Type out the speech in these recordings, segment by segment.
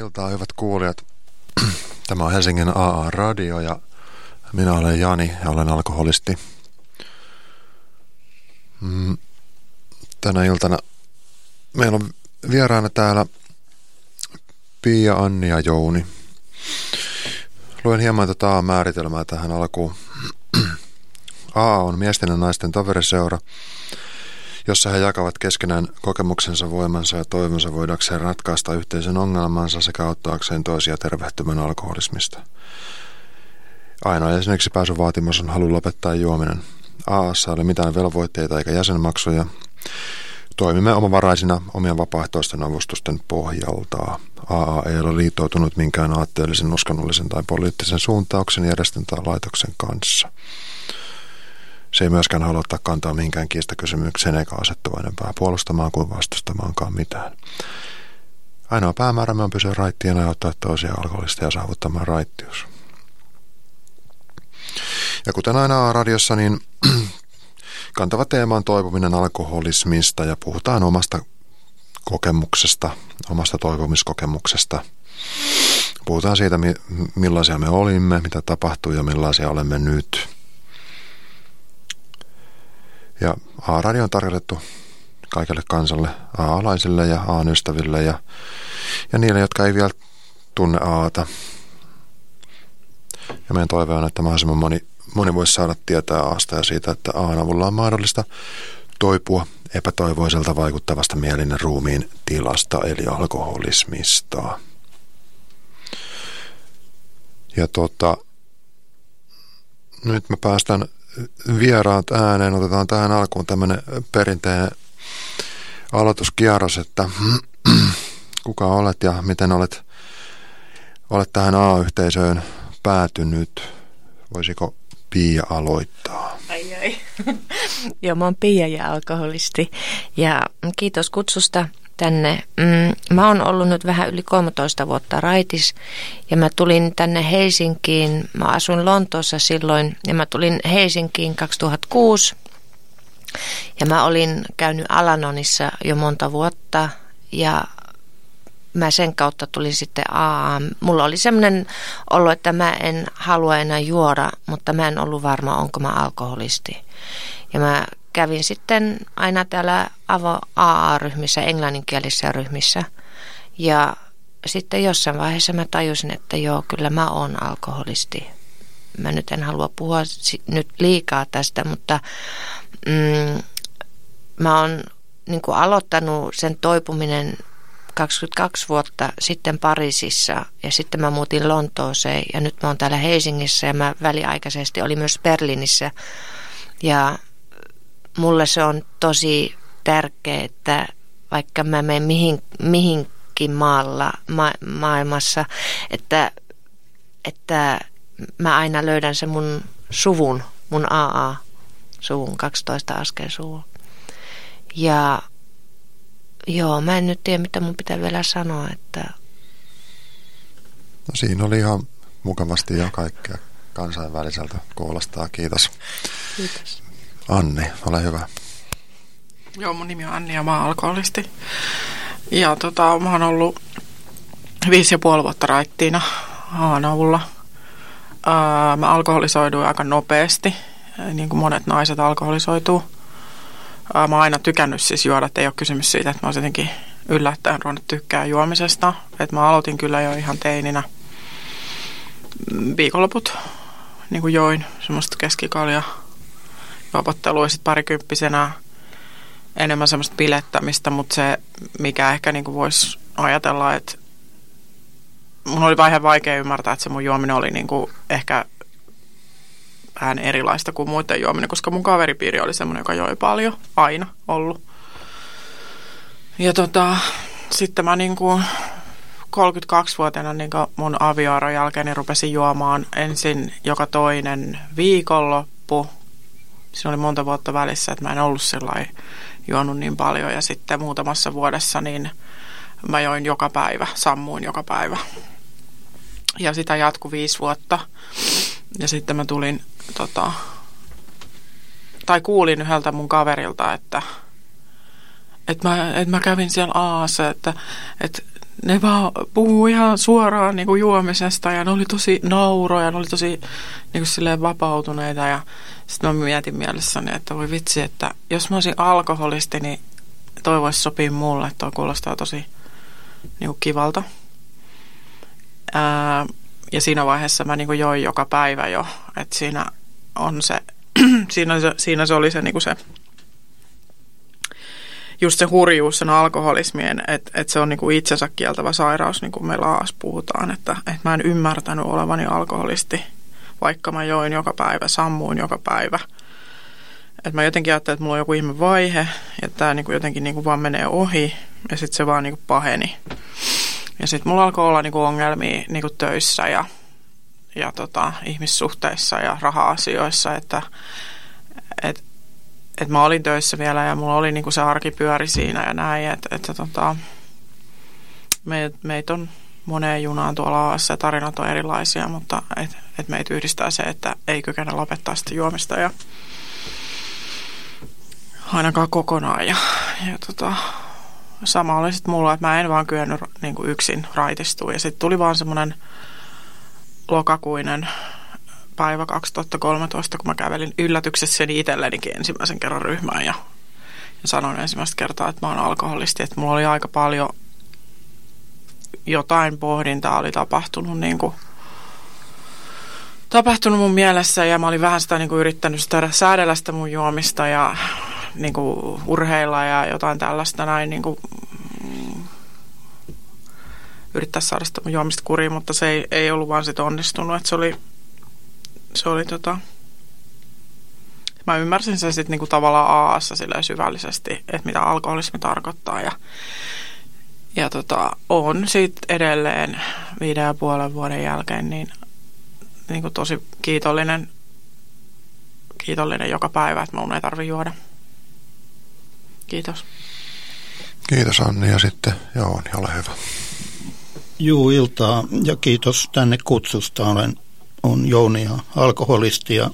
iltaa, hyvät kuulijat. Tämä on Helsingin AA-radio ja minä olen Jani ja olen alkoholisti. Tänä iltana meillä on vieraana täällä Pia, Anni ja Jouni. Luen hieman tätä määritelmää tähän alkuun. AA on miesten ja naisten toveriseura, jossa he jakavat keskenään kokemuksensa, voimansa ja toivonsa voidakseen ratkaista yhteisen ongelmansa sekä auttaakseen toisia tervehtymään alkoholismista. Ainoa esimerkiksi pääsyvaatimus on halu lopettaa juominen. AA:ssa ei ole mitään velvoitteita eikä jäsenmaksuja. Toimimme omavaraisina omien vapaaehtoisten avustusten pohjalta. AA ei ole liittoutunut minkään aatteellisen, uskonnollisen tai poliittisen suuntauksen, järjestön tai laitoksen kanssa. Se ei myöskään halua ottaa kantaa mihinkään kiistakysymykseen eikä asettua enempää puolustamaan kuin vastustamaankaan mitään. Ainoa päämäärämme on pysyä raittiina ja auttaa toisia alkoholisteja saavuttamaan raittius. Ja kuten aina radiossa, niin kantava teema on toipuminen alkoholismista ja puhutaan omasta kokemuksesta, omasta toipumiskokemuksesta. Puhutaan siitä, millaisia me olimme, mitä tapahtui ja millaisia olemme nyt. Ja A-radio on tarkoitettu kaikelle kansalle, A-alaisille ja A-ystäville ja niille, jotka ei vielä tunne Aata. Ja meidän toive on, että mahdollisimman moni voisi saada tietää Aasta ja siitä, että Aan avulla on mahdollista toipua epätoivoiselta vaikuttavasta mielin ja ruumiin tilasta, eli alkoholismista. Ja nyt me päästään vieraat ääneen. Otetaan tähän alkuun tämmöinen perinteinen aloituskierros, että kuka olet ja miten olet tähän A-yhteisöön päätynyt. Voisiko Pia aloittaa? Ai. Joo, mä oon Pia ja alkoholisti. Ja kiitos kutsusta tänne. Mä oon ollut nyt vähän yli 13 vuotta raitis ja mä tulin tänne Helsinkiin. Mä asuin Lontoossa silloin ja mä tulin Helsinkiin 2006. Ja mä olin käynyt Alanonissa jo monta vuotta ja mä sen kautta tulin sitten AA. Mulla oli semmoinen olo, että mä en halua enää juoda, mutta mä en ollut varma, onko mä alkoholisti. Ja mä kävin sitten aina täällä AA-ryhmissä, englanninkielisissä ryhmissä. Ja sitten jossain vaiheessa mä tajusin, että joo, kyllä mä oon alkoholisti. Mä nyt en halua puhua nyt liikaa tästä, mutta mä oon niin kuin aloittanut sen toipuminen 22 vuotta sitten Pariisissa ja sitten mä muutin Lontooseen ja nyt mä oon täällä Helsingissä ja mä väliaikaisesti olin myös Berliinissä. Ja mulle se on tosi tärkeää, että vaikka mä menen mihinkin maailmassa, että mä aina löydän sen mun suvun, mun AA-suvun, 12 askel suvun. Ja joo, mä en nyt tiedä, mitä mun pitää vielä sanoa, että No siinä oli ihan mukavasti jo kaikkea kansainväliseltä kuulostaa. Kiitos. Kiitos. Anni, ole hyvä. Joo, mun nimi on Anni ja mä oon alkoholisti. Ja mä oon ollut 5,5 vuotta raittiina Aan avulla. Mä alkoholisoiduin aika nopeasti, niin kuin monet naiset alkoholisoituu. Mä oon aina tykännyt siis juoda, että ei ole kysymys siitä, että mä oon jotenkin yllättäen ruvennut tykkää juomisesta. Että mä aloitin kyllä jo ihan teininä viikonloput, niin kuin join semmoista keskikalja juopottelua ja sitten parikymppisenä enemmän semmoista bilettämistä, mutta se, mikä ehkä niin kuin voisi ajatella, että mun oli vähän vaikea ymmärtää, että se mun juominen oli niin kuin ehkä vähän erilaista kuin muiden juominen, koska mun kaveripiiri oli semmoinen, joka joi paljon, aina ollut. Ja sitten mä niin kuin 32-vuotiaana niin kuin mun avioeron jälkeen niin rupesin juomaan ensin joka toinen viikonloppu. Siinä oli monta vuotta välissä, että mä en ollut sellainen juonut niin paljon. Ja sitten muutamassa vuodessa niin mä join joka päivä, sammuin joka päivä. Ja sitä jatkui 5 vuotta. Ja sitten mä tulin, tai kuulin yhdeltä mun kaverilta, että mä kävin siellä Aassa, että ne vaan puhuu ihan suoraan niin kuin juomisesta ja ne oli tosi nauroja, ne oli tosi niin kuin silleen vapautuneita ja sitten mä mietin mielessäni, että voi vitsi, että jos mä olisin alkoholisti, niin toi voisi sopia mulle, toi kuulostaa tosi niin kuin kivalta. Ja siinä vaiheessa mä niin kuin join joka päivä jo, että siinä on se, siinä se oli se, niin kuin se just se hurjuus sen alkoholismien, että se on niin kuin itsensä kieltävä sairaus, niin kuin me laas puhutaan, että mä en ymmärtänyt olevani alkoholisti, vaikka mä join joka päivä, sammuin joka päivä. Että mä jotenkin ajattelin, että mulla on joku ihme vaihe, ja tää niin kuin jotenkin niin kuin vaan menee ohi, ja sitten se vaan niin kuin paheni. Ja sitten mulla alkoi olla niin kuin ongelmia niin kuin töissä ja ihmissuhteissa ja raha-asioissa, että mä olin töissä vielä ja mulla oli niinku se arki pyöri siinä ja näin, että meitä on moneen junaan tuolla Aassa ja tarinat on erilaisia, mutta et meitä yhdistää se, että ei kykene lopettaa sitä juomista ja ainakaan kokonaan. Ja sama oli sitten mulla, että mä en vaan kyennyt niinku yksin raitistua ja sitten tuli vaan semmoinen lokakuinen päivä 2013, kun mä kävelin yllätyksessäni itsellenikin ensimmäisen kerran ryhmään ja sanoin ensimmäistä kertaa, että mä oon alkoholisti, että mulla oli aika paljon jotain pohdintaa oli tapahtunut mun mielessä ja mä olin vähän sitä niin kuin yrittänyt säädellä sitä mun juomista ja niin kuin urheilla ja jotain tällaista näin niin kuin yrittää saada sitä mun juomista kuriin, mutta se ei ollut vaan sit onnistunut, että se oli mä ymmärsin sen sitten niinku tavallaan aassa silleen syvällisesti, että mitä alkoholismi tarkoittaa ja on sitten edelleen 5,5 vuoden jälkeen niin tosi kiitollinen joka päivä, että mun ei tarvitse juoda. Kiitos. Kiitos Anni ja sitten Jouni, ole hyvä. Juu, iltaa ja kiitos tänne kutsusta. On Jouni ja alkoholisti ja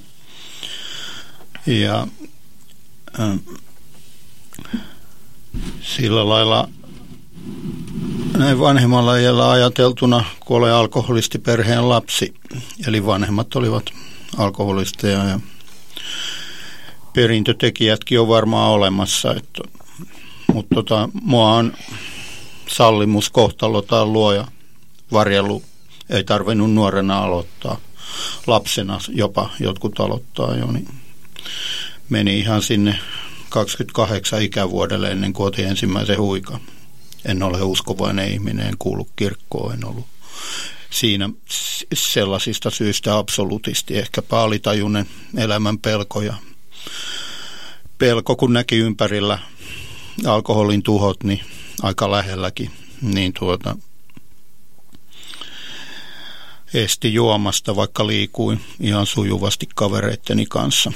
sillä lailla näin vanhemmalla iällä ajateltuna, kun olen alkoholistiperheen lapsi, eli vanhemmat olivat alkoholisteja ja perintötekijätkin on varmaan olemassa, mutta mua on sallimuskohtalo tai luoja varjellut. Ei tarvinnut nuorena aloittaa. Lapsena jopa jotkut aloittaa jo, niin meni ihan sinne 28 ikävuodelle ennen kuin otin ensimmäisen huikan. En ole uskovainen ihminen, en kuulu kirkkoon, en ollut siinä sellaisista syistä absolutisti. Ehkäpä alitajuinen elämän pelko ja pelko, kun näki ympärillä alkoholin tuhot, niin aika lähelläkin, niin esti juomasta, vaikka liikuin ihan sujuvasti kavereitteni kanssa.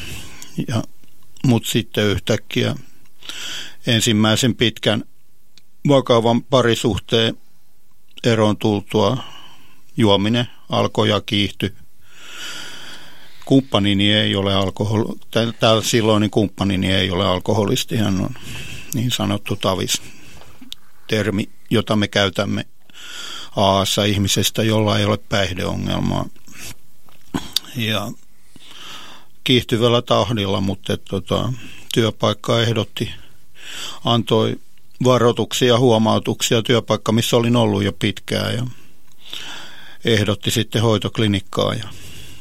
Mutta sitten yhtäkkiä ensimmäisen pitkän vakavan parisuhteen eroon tultua juominen alkoi ja kiihtyi. Kumppanini ei ole silloin kumppanini ei ole alkoholisti, hän on niin sanottu tavis-termi, jota me käytämme Aassa ihmisestä, jolla ei ole päihdeongelmaa. Ja kiihtyvällä tahdilla, mutta työpaikka antoi varoituksia ja huomautuksia, työpaikka, missä olin ollut jo pitkään, ja ehdotti sitten hoitoklinikkaa ja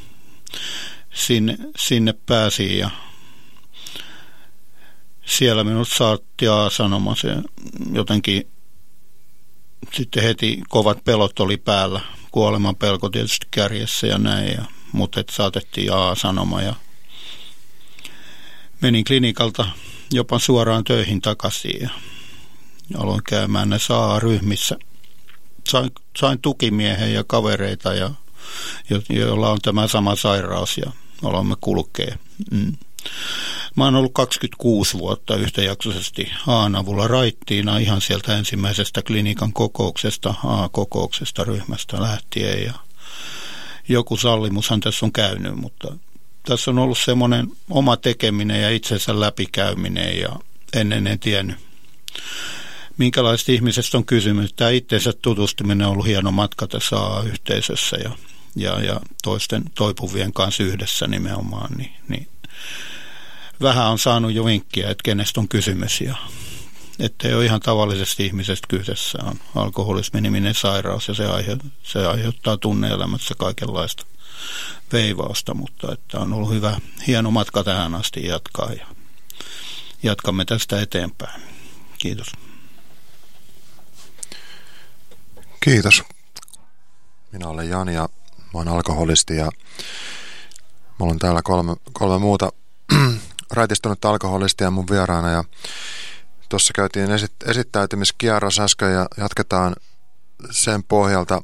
sinne pääsin ja siellä minut saatti A-sanoma, se jotenkin sitten heti kovat pelot oli päällä, kuoleman pelko tietysti kärjessä ja näin, mutta saatettiin A-sanoma ja menin klinikalta jopa suoraan töihin takaisin ja aloin käymään näissä A-ryhmissä. Sain tukimiehen ja kavereita, joilla on tämä sama sairaus ja aloimme kulkea. Mä oon ollut 26 vuotta yhtäjaksoisesti A:n avulla raittiina ihan sieltä ensimmäisestä klinikan kokouksesta, A-kokouksesta ryhmästä lähtien. Ja joku sallimushan tässä on käynyt, mutta tässä on ollut semmoinen oma tekeminen ja itsensä läpikäyminen ja en tiennyt minkälaista ihmisestä on kysymys. Tämä itseensä tutustuminen on ollut hieno matka tässä AA-yhteisössä ja toisten toipuvien kanssa yhdessä nimenomaan. Niin vähän on saanut jo vinkkiä, että kenestä on kysymys ja että ei ole ihan tavallisesti ihmisestä kyseessä. On alkoholismi-niminen sairaus ja se aiheuttaa tunne-elämässä kaikenlaista veivausta, mutta että on ollut hieno matka tähän asti jatkaa ja jatkamme tästä eteenpäin. Kiitos. Kiitos. Minä olen Jani ja mä olen alkoholisti ja mulla on täällä kolme muuta raitistunutta alkoholistia mun vieraana ja tuossa käytiin esittäytymiskierros äsken ja jatketaan sen pohjalta.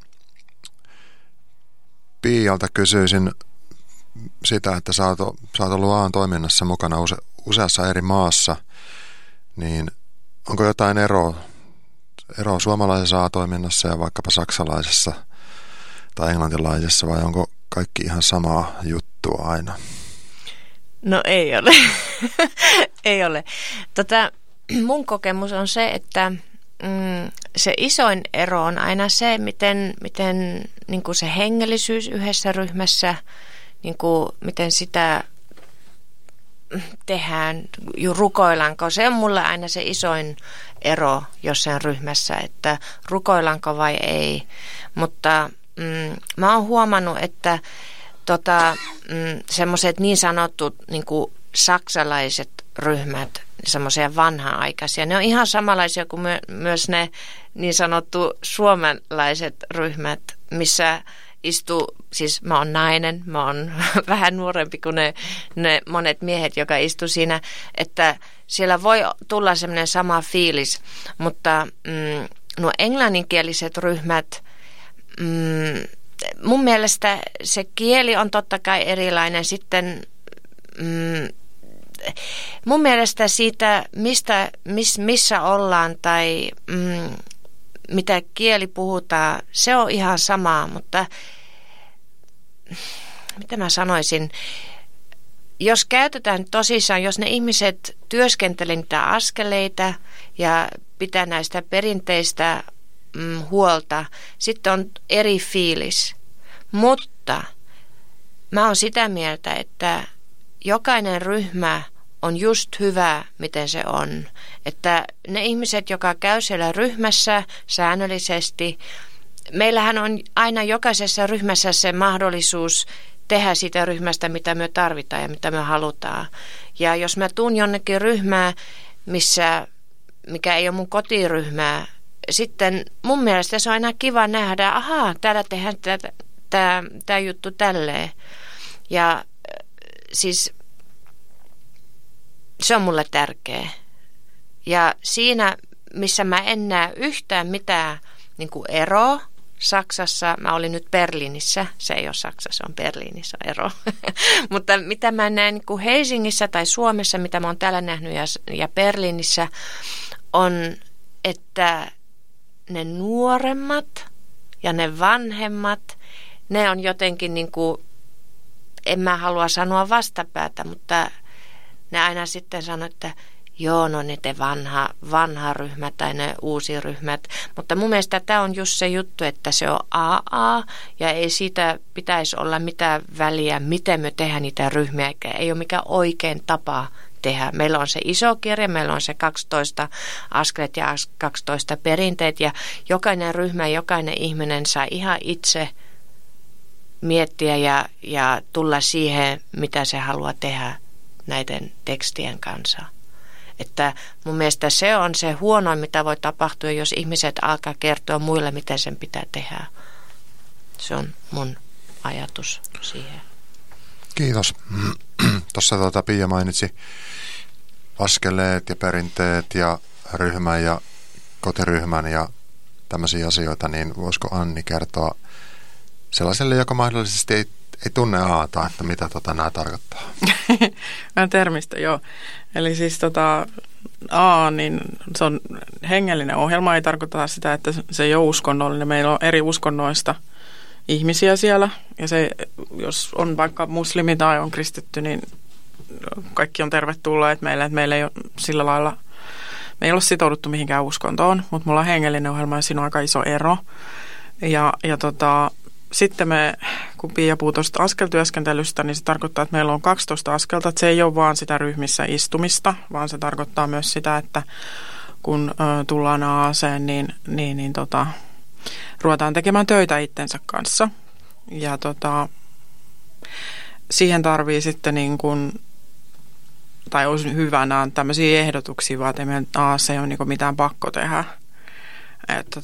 Piialta kysyisin sitä, että sä oot ollut AA:n toiminnassa mukana useassa eri maassa, niin onko jotain eroa suomalaisessa AA-toiminnassa ja vaikkapa saksalaisessa tai englantilaisessa vai onko kaikki ihan samaa juttua aina? No ei ole. Ei ole. Mun kokemus on se, että se isoin ero on aina se, miten niin kuin se hengellisyys yhdessä ryhmässä, niin kuin miten sitä tehdään, rukoillaanko. Se on mulle aina se isoin ero jossain ryhmässä, että rukoillaanko vai ei. Mutta mä oon huomannut, että semmoiset niin sanotut niin kuin saksalaiset ryhmät, semmoisia vanha-aikaisia, ne on ihan samanlaisia kuin myös ne niin sanottu suomalaiset ryhmät, missä istuu, siis mä oon nainen, mä oon vähän nuorempi kuin ne monet miehet, joka istuu siinä, että siellä voi tulla semmoinen sama fiilis, mutta nuo englanninkieliset ryhmät, mun mielestä se kieli on totta kai erilainen. Sitten mun mielestä siitä, missä ollaan tai mitä kieli puhutaan, se on ihan sama, mutta mitä mä sanoisin, jos käytetään tosissaan, jos ne ihmiset työskentelevät niitä askeleita ja pitää näistä perinteistä huolta, sitten on eri fiilis. Mutta mä oon sitä mieltä, että jokainen ryhmä on just hyvä, miten se on. Että ne ihmiset, jotka käy siellä ryhmässä säännöllisesti, meillähän on aina jokaisessa ryhmässä se mahdollisuus tehdä siitä ryhmästä, mitä me tarvitaan ja mitä me halutaan. Ja jos mä tuun jonnekin ryhmään, mikä ei ole mun kotiryhmää, sitten mun mielestä se on aina kiva nähdä, ahaa, täällä tehdään tämä juttu tälleen. Ja siis se on mulle tärkeä. Ja siinä, missä mä en näe yhtään mitään niin kuin eroa, Saksassa, mä olin nyt Berliinissä, se ei ole Saksassa, se on Berliinissä ero. Mutta mitä mä näen niin kuin Helsingissä tai Suomessa, mitä mä oon täällä nähnyt ja Berliinissä, on, että ne nuoremmat ja ne vanhemmat, ne on jotenkin niin kuin, en mä halua sanoa vastapäätä, mutta ne aina sitten sanoo, että joo, no ne vanha ryhmä tai ne uusi ryhmät. Mutta mun mielestä tämä on just se juttu, että se on AA ja ei siitä pitäisi olla mitään väliä, miten me tehdään niitä ryhmiä. Ei ole mikään oikein tapa tehdä. Meillä on se iso kirja, meillä on se 12 askeleet ja 12 perinteet ja jokainen ryhmä, jokainen ihminen saa ihan itse miettiä ja tulla siihen, mitä se haluaa tehdä näiden tekstien kanssa. Että mun mielestä se on se huonoin, mitä voi tapahtua, jos ihmiset alkaa kertoa muille, miten sen pitää tehdä. Se on mun ajatus siihen. Kiitos. Tuossa Pia mainitsi askeleet ja perinteet ja ryhmän ja kotiryhmän ja tämmöisiä asioita, niin voisiko Anni kertoa sellaiselle, joka mahdollisesti ei tunne AA:ta, että mitä nämä tarkoittaa? Termistä, joo. Eli siis AA, niin se on hengellinen ohjelma, ei tarkoita sitä, että se ei ole uskonnollinen. Meillä on eri uskonnoista ihmisiä siellä, ja se, jos on vaikka muslimi tai on kristitty, niin kaikki on tervetulleet meille, että meillä ei ole sillä lailla me ei ole sitouduttu mihinkään uskontoon, mutta mulla on hengellinen ohjelma ja siinä on aika iso ero. Ja sitten kun Pia puhui tuosta askeltyöskentelystä, niin se tarkoittaa, että meillä on 12 askelta. Että se ei ole vaan sitä ryhmissä istumista, vaan se tarkoittaa myös sitä, että kun tullaan AAC:hen, niin ruvetaan tekemään töitä itsensä kanssa. Ja siihen tarvii sitten niin kuin, tai olisi hyvänä tämmöisiä ehdotuksia, vaan että ei meidän AAC ole niin kuin mitään pakko tehdä. Että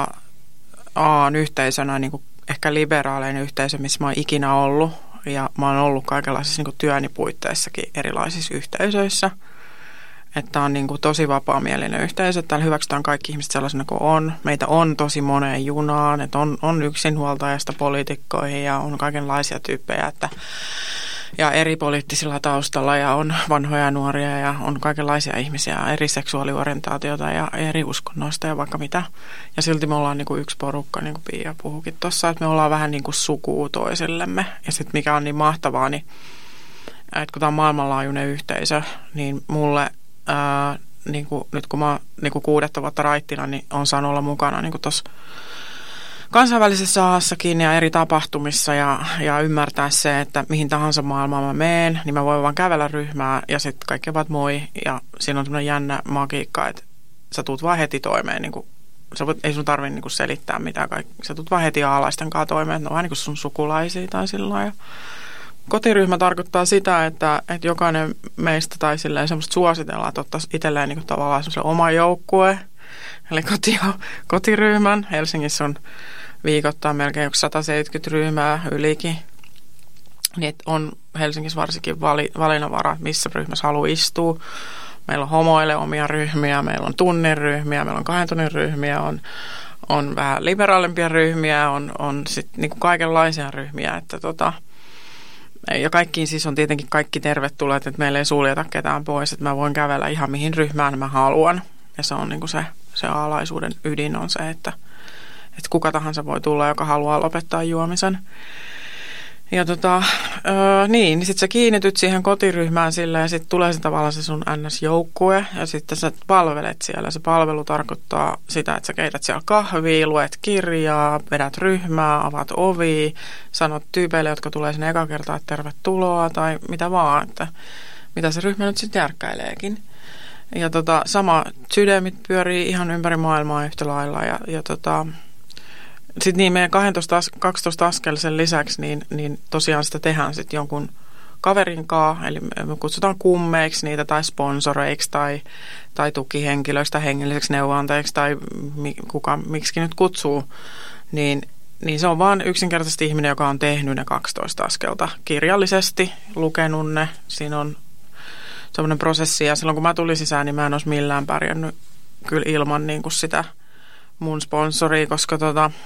on yhteisönä niin kuin ehkä liberaalein yhteisö, missä mä oon ikinä ollut. Ja mä oon ollut kaikenlaisissa niin kuin työni puitteissakin erilaisissa yhteisöissä. Että on niin kuin tosi vapaamielinen yhteisö. Täällä hyväksytään kaikki ihmiset sellaisena kuin on. Meitä on tosi moneen junaan. Että on yksinhuoltajasta poliitikkoihin ja on kaikenlaisia tyyppejä. Ja eri poliittisilla taustalla ja on vanhoja ja nuoria ja on kaikenlaisia ihmisiä, eri seksuaaliorientaatiota ja eri uskonnoista ja vaikka mitä. Ja silti me ollaan niin kuin yksi porukka, niin kuin Pia puhukin tuossa, että me ollaan vähän niin kuin sukua toisillemme. Ja sitten mikä on niin mahtavaa, niin että kun tämä on maailmanlaajuinen yhteisö, niin mulle niin kuin, nyt kun mä niin kuin 6 vuotta raittina, niin on saanut olla mukana niin kuin tuossa kansainvälisessä aassakin ja eri tapahtumissa ja ymmärtää se, että mihin tahansa maailmaan mä meen, niin mä voin vaan kävellä ryhmää ja sitten kaikki ovat moi. Ja siinä on semmoinen jännä magiikka, että sä tuut vaan heti toimeen. Niin kuin, ei sun tarvitse niin selittää mitään. Sä tuut vaan heti aalaisten kanssa toimeen, että ne on vähän niin kuin sun sukulaisia tai sillä lailla. Kotiryhmä tarkoittaa sitä, että jokainen meistä tai silleen semmoista suositellaan, että ottaisi itselleen niin kuin tavallaan semmoisen oma joukkue. Eli kotiryhmän. Helsingissä on viikoittain melkein 170 ryhmää ylikin. Niin on Helsingissä varsinkin valinnanvara, missä ryhmässä haluaa istua. Meillä on homoille omia ryhmiä, meillä on tunnin ryhmiä, meillä on 2 tunnin ryhmiä, on vähän liberaalimpia ryhmiä, on sitten niinku kaikenlaisia ryhmiä. Että ja kaikkiin siis on tietenkin kaikki tervetulleet, että meillä ei suljeta ketään pois, että mä voin kävellä ihan mihin ryhmään mä haluan. Ja se on niinku se aalaisuuden ydin on se, että kuka tahansa voi tulla, joka haluaa lopettaa juomisen. Ja niin sitten sä kiinnityt siihen kotiryhmään sillä ja sitten tulee se tavallaan se sun NS-joukkue ja sitten sä palvelet siellä. Se palvelu tarkoittaa sitä, että sä keität siellä kahvia, luet kirjaa, vedät ryhmää, avaat ovia, sanot tyypeille, jotka tulee sinne eka kertaa, että tervetuloa tai mitä vaan, että mitä se ryhmä nyt sitten järkkäileekin. Ja sama sydämit pyörii ihan ympäri maailmaa yhtä lailla ja sitten niin meidän 12 askelisen lisäksi, niin tosiaan sitä tehdään sitten jonkun kaverin kanssa, eli me kutsutaan kummeiksi niitä tai sponsoreiksi tai tukihenkilöiksi tai hengelliseksi neuvonantajiksi tai miksi nyt kutsuu, niin se on vaan yksinkertaisesti ihminen, joka on tehnyt ne 12 askelta kirjallisesti, lukenut ne. Siinä on semmoinen prosessi ja silloin kun mä tulin sisään, niin mä en olisi millään pärjännyt kyllä ilman niin kuin sitä mun sponsoria, koska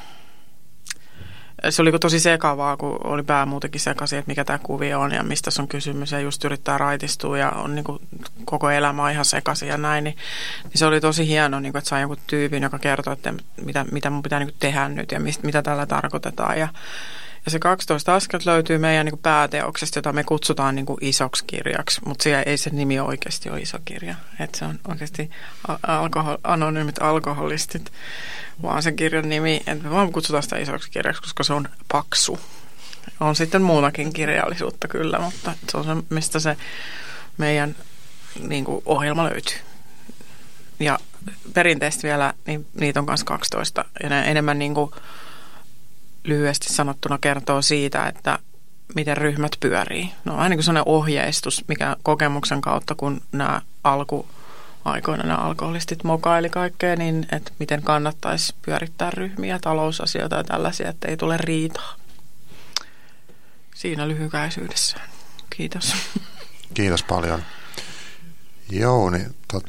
se oli tosi sekavaa, kun oli pää muutenkin sekaisin, että mikä tämä kuvio on ja mistä se on kysymys ja just yrittää raitistua ja on niin kuin koko elämä on ihan sekaisin ja näin, niin se oli tosi hieno, niin kuin, että sai jonkun tyypin, joka kertoo, että mitä mun pitää niin kuin tehdä nyt ja mitä tällä tarkoitetaan ja se 12 askelta löytyy meidän niin kuin pääteoksesta, jota me kutsutaan niin kuin isoksi kirjaksi, mutta siellä ei se nimi oikeasti ole iso kirja. Että se on oikeasti anonyymit alkoholistit, vaan sen kirjan nimi, että me vaan kutsutaan sitä isoksi kirjaksi, koska se on paksu. On sitten muutakin kirjallisuutta kyllä, mutta se on se, mistä se meidän niin kuin ohjelma löytyy. Ja perinteisesti vielä, niin niitä on myös 12 ja ne enemmän niin kuin lyhyesti sanottuna kertoo siitä, että miten ryhmät pyörii. No on vähän niin kuin sellainen ohjeistus, mikä kokemuksen kautta, kun nämä alkuaikoina nämä alkoholistit mokaili kaikkea, niin että miten kannattaisi pyörittää ryhmiä, talousasioita ja tällaisia, että ei tule riitaa. Siinä lyhykäisyydessään. Kiitos. Kiitos paljon. Jouni,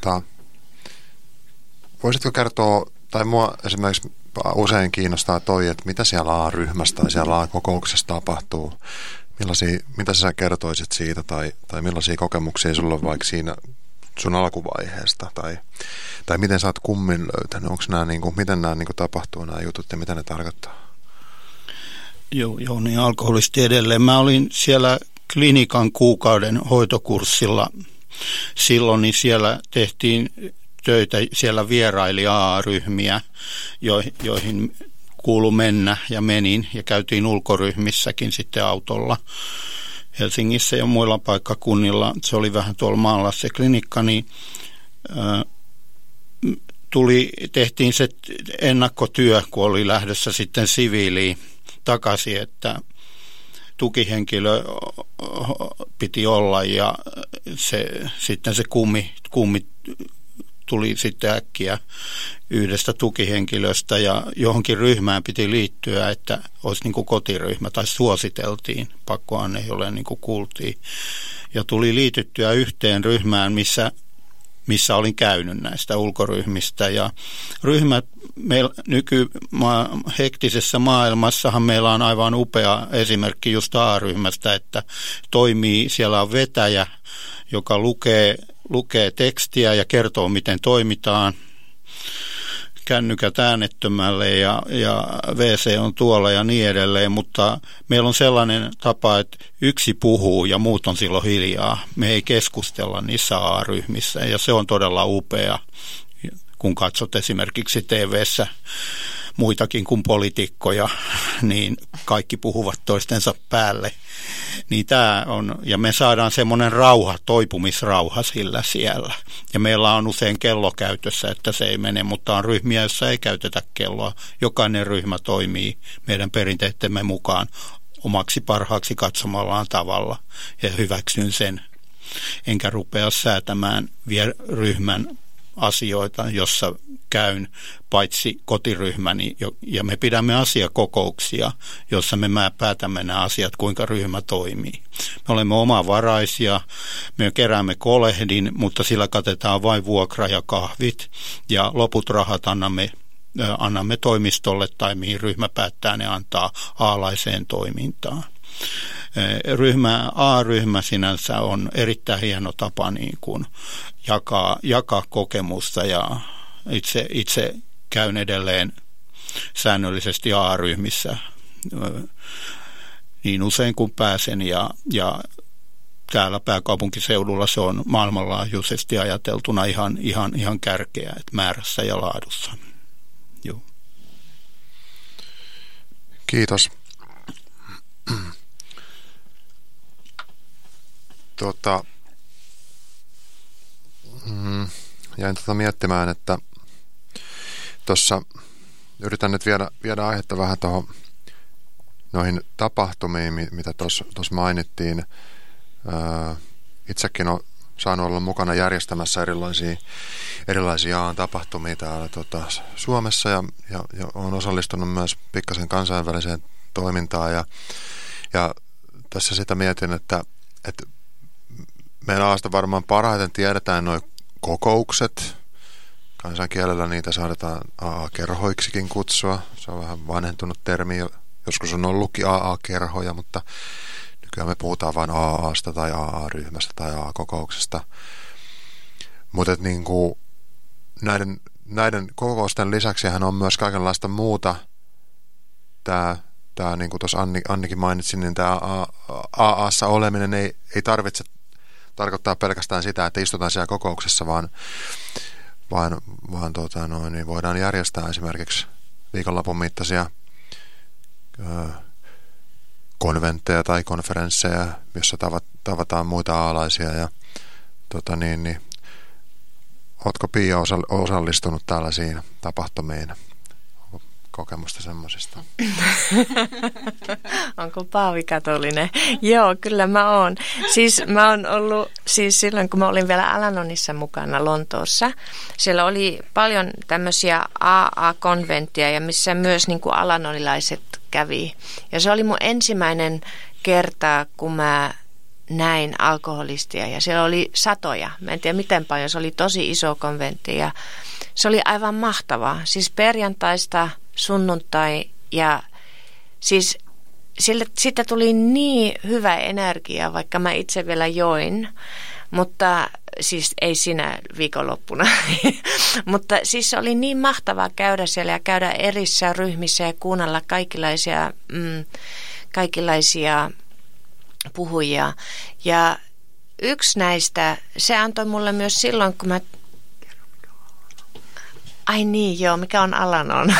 voisitko kertoa, tai mua esimerkiksi usein kiinnostaa että mitä siellä A-ryhmässä tai siellä A-kokouksessa tapahtuu. Mitä sä kertoisit siitä tai millaisia kokemuksia sulla on vaikka siinä sun alkuvaiheesta tai miten sä oot kummin löytänyt? Onko nämä, miten nämä tapahtuu nämä jutut ja mitä ne tarkoittaa? Joo, niin alkoholisti edelleen. Mä olin siellä klinikan kuukauden hoitokurssilla silloin, niin siellä tehtiin töitä. Siellä vieraili AA-ryhmiä, joihin kuului mennä ja menin ja käytiin ulkoryhmissäkin sitten autolla Helsingissä ja muilla paikkakunnilla. Se oli vähän tuolla maalla se klinikka, niin tehtiin se ennakkotyö, kun oli lähdössä sitten siviiliin takaisin, että tukihenkilö piti olla ja sitten se kummi tuli sitten äkkiä yhdestä tukihenkilöstä ja johonkin ryhmään piti liittyä, että olisi niin kuin kotiryhmä tai suositeltiin, pakkohan ei ole niin kuin kuultiin. Ja tuli liityttyä yhteen ryhmään, missä olin käynyt näistä ulkoryhmistä. Ja ryhmät hektisessä maailmassahan meillä on aivan upea esimerkki just A-ryhmästä, että toimii, siellä on vetäjä, joka lukee tekstiä ja kertoo, miten toimitaan. Kännykät äänettömälle ja WC on tuolla ja niin edelleen, mutta meillä on sellainen tapa, että yksi puhuu ja muut on silloin hiljaa. Me ei keskustella niissä A-ryhmissä ja se on todella upea, kun katsot esimerkiksi TV:ssä muitakin kuin poliitikkoja, niin kaikki puhuvat toistensa päälle. Niin tämä on, ja me saadaan semmoinen toipumisrauha sillä siellä. Ja meillä on usein kello käytössä, että se ei mene, mutta on ryhmiä, joissa ei käytetä kelloa. Jokainen ryhmä toimii meidän perinteittemme mukaan omaksi parhaaksi katsomallaan tavalla, ja hyväksyn sen. Enkä rupea säätämään ryhmän asioita, jossa käyn paitsi kotiryhmäni, ja me pidämme asiakokouksia, jossa me päätämme nämä asiat, kuinka ryhmä toimii. Me olemme omavaraisia, me keräämme kolehdin, mutta sillä katetaan vain vuokra ja kahvit, ja loput rahat annamme toimistolle tai mihin ryhmä päättää ne antaa aalaiseen toimintaan. A-ryhmä sinänsä on erittäin hieno tapa niin kuin jakaa kokemusta ja itse käyn edelleen säännöllisesti A-ryhmissä niin usein kuin pääsen ja täällä pääkaupunkiseudulla se on maailmanlaajuisesti ajateltuna ihan kärkeä, että määrässä ja laadussa. Joo. Kiitos. Jäin miettimään, että tuossa yritän nyt viedä aihetta vähän noihin tapahtumiin, mitä tuossa mainittiin. Itsekin olen saanut olla mukana järjestämässä erilaisia tapahtumia täällä Suomessa ja olen osallistunut myös pikkasen kansainväliseen toimintaan ja tässä sitä mietin, että meidän alasta varmaan parhaiten tiedetään nuo kokoukset. Kansankielellä niitä saadaan AA-kerhoiksikin kutsua. Se on vähän vanhentunut termi. Joskus on ollutkin AA-kerhoja, mutta nykyään me puhutaan vain AA:sta tai AA-ryhmästä tai AA-kokouksesta. Mutta niin kuin näiden kokousten lisäksihän on myös kaikenlaista muuta. Tämä niin kuin tuossa Annikin mainitsi, niin tämä AA:ssa oleminen ei tarvitse tarkoittaa pelkästään sitä, että istutaan siellä kokouksessa, vaan niin voidaan järjestää esimerkiksi viikonlopun mittaisia konventteja tai konferensseja, jossa tavataan muita aalaisia. Ja, ootko Pia osallistunut tällaisiin tapahtumiin? Onko kokemusta semmoisista? Onko Paavi katolinen? Joo, kyllä mä oon. Siis mä oon ollut, silloin kun mä olin vielä Alanonissa mukana Lontoossa, siellä oli paljon tämmöisiä AA-konventteja ja missä myös niin kuin alanonilaiset kävi. Ja se oli mun ensimmäinen kerta, kun mä näin alkoholistia ja siellä oli satoja. Mä en tiedä miten paljon, se oli tosi iso konventti ja se oli aivan mahtavaa. Siis perjantaista sunnuntai ja siis siitä tuli niin hyvä energia, vaikka mä itse vielä join, mutta siis ei sinä viikonloppuna. Mutta siis se oli niin mahtavaa käydä siellä ja käydä erissä ryhmissä ja kuunnella kaikenlaisia puhujia. Ja yksi näistä, se antoi mulle myös silloin, kun mä Ai niin, joo, mikä on Alanon?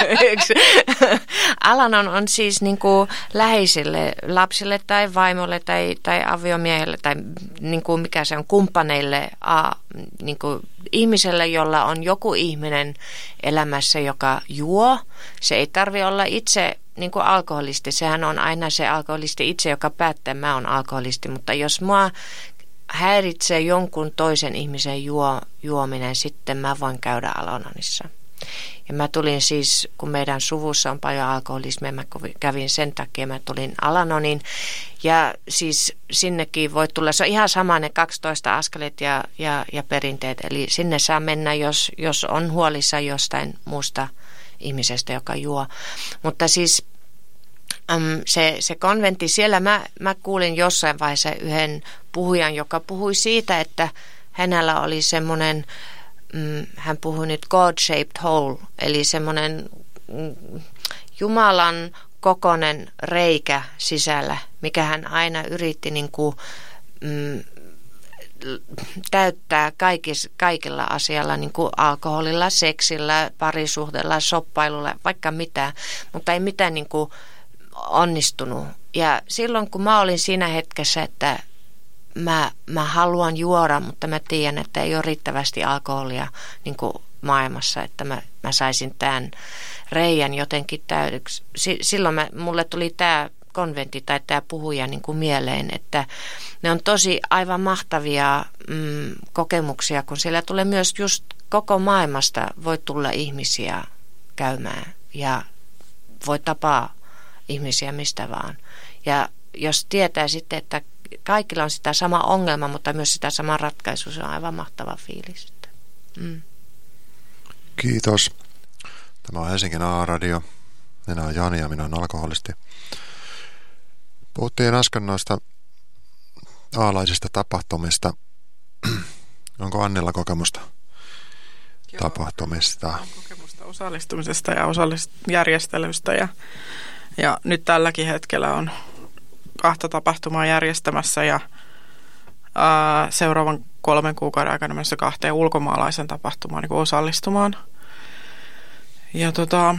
Alanon on siis niin kuin läheisille lapsille tai vaimolle tai aviomiehelle tai niin kuin mikä se on, kumppaneille, niin kuin ihmiselle, jolla on joku ihminen elämässä, joka juo. Se ei tarvitse olla itse niin kuin alkoholisti. Sehän on aina se alkoholisti itse, joka päättää, mä oon alkoholisti, mutta jos mua häiritsee jonkun toisen ihmisen juominen, sitten mä voin käydä Al-Anonissa. Ja mä tulin siis, kun meidän suvussa on paljon alkoholismia, mä kävin sen takia, mä tulin Al-Anonin. Ja siis sinnekin voi tulla, se on ihan sama ne 12 askeleet ja perinteet. Eli sinne saa mennä, jos on huolissa jostain muusta ihmisestä, joka juo. Mutta siis se konventti, siellä mä kuulin jossain vaiheessa yhden puhujan, joka puhui siitä, että hänellä oli semmoinen, hän puhui nyt God-shaped hole, eli semmoinen Jumalan kokoinen reikä sisällä, mikä hän aina yritti niin kuin, täyttää kaikilla asialla, niin kuin alkoholilla, seksillä, parisuhteella, shoppailulla, vaikka mitä, mutta ei mitään niin kuin onnistunut. Ja silloin kun mä olin siinä hetkessä, että mä haluan juoda, mutta mä tiedän, että ei ole riittävästi alkoholia niin kuin maailmassa, että mä saisin tämän reijän jotenkin täydeksi. Silloin mulle tuli tämä konventti tai tämä puhuja niin kuin mieleen, että ne on tosi aivan mahtavia kokemuksia, kun siellä tulee myös just koko maailmasta voi tulla ihmisiä käymään ja voi tapaa ihmisiä mistä vaan. Ja jos tietää sitten, että kaikilla on sitä sama ongelma, mutta myös sitä sama ratkaisu, se on aivan mahtava fiilis. Kiitos. Tämä on Helsingin A-radio. Minä olen Jani ja minä olen alkoholisti. Puhuttiin äsken noista aalaisista tapahtumista. Onko Annilla kokemusta tapahtumista? On kokemusta osallistumisesta ja järjestelystä. Ja nyt tälläkin hetkellä on 2 tapahtumaa järjestämässä ja seuraavan 3 kuukauden aikana mennessä 2 ulkomaalaisen tapahtumaan niin osallistumaan. Ja